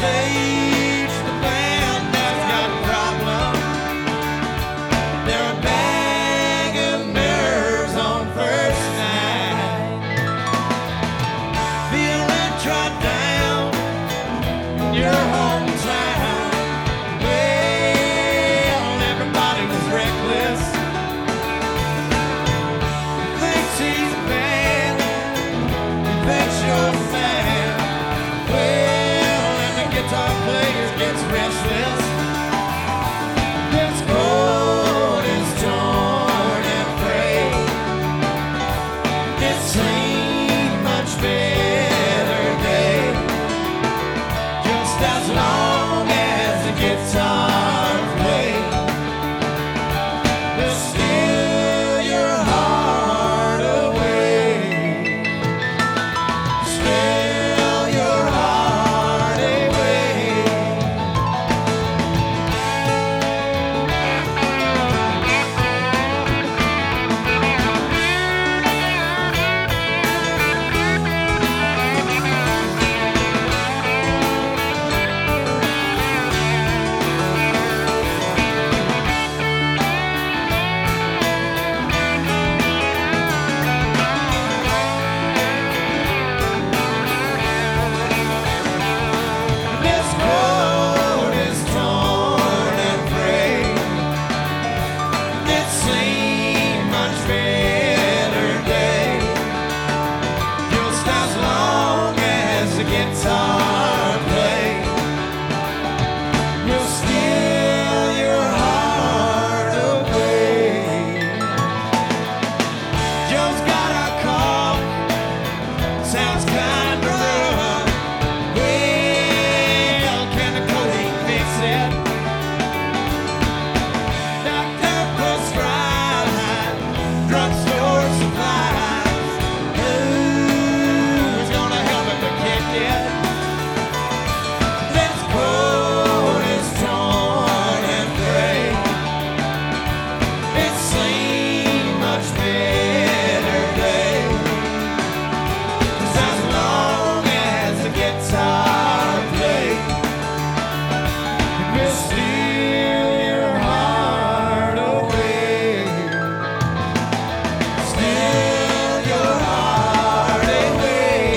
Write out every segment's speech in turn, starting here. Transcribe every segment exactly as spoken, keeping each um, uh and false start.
stage, the band has got problems. They're a bag of nerves on first night. Feeling trod down in your hometown. Well, everybody was reckless. Thinks he's bad, he thinks you're sad. Well, and the guitar player gets restless. This coat is torn and frayed. It's seen much better days. Just as long as the guitar plays, they'll steal your heart away. Steal your heart away. This coat is torn and frayed. It's seen much better days. Just as long as the guitar plays, you'll steal your heart away. Joe's got a cough, sounds kind of rough. Well, can the codeine fix it? Doctor prescribed drugstore supplies. Who's gonna help him to kick it? This coat is torn and frayed. It's seen much better days. Just as long as the guitar plays, it will steal your heart away. Steal your heart away.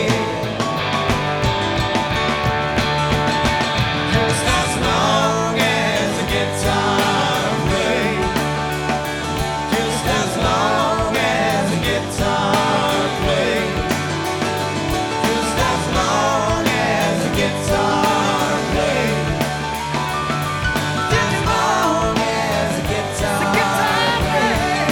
Just as long as the guitar plays. Just as long as the guitar plays. Just as long as the guitar plays. Just as long as the guitar plays.